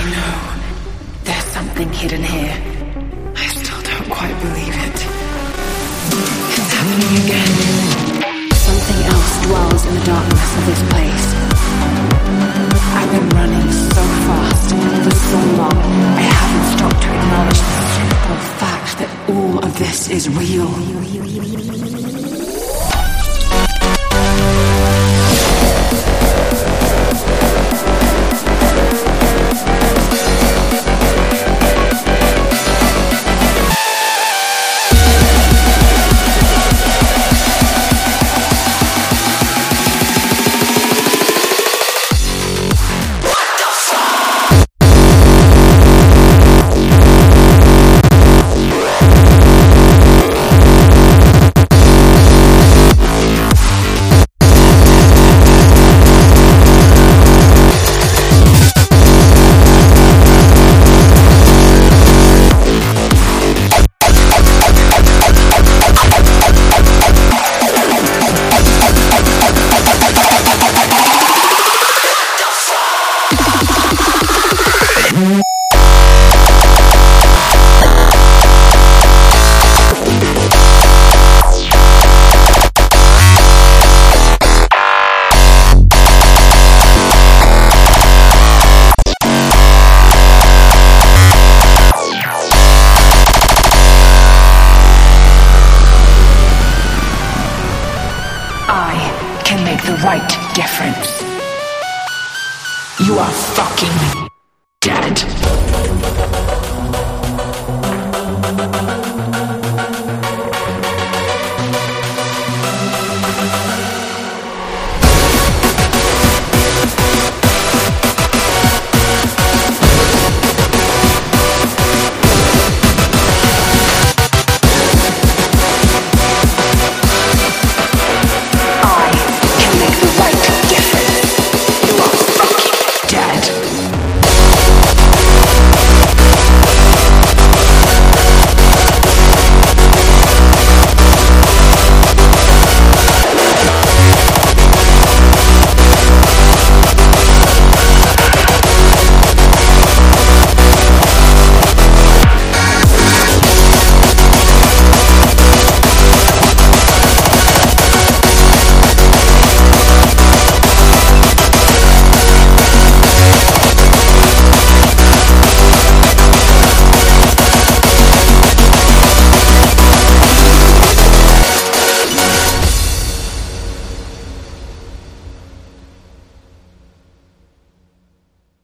know. There's something hidden here. I still don't quite believe it. It's happening again. Something else dwells in the darkness of this place. I've been running so fast for so long, I haven't stopped to acknowledge the simple fact that all of this is real. Right difference. You are fucking dead.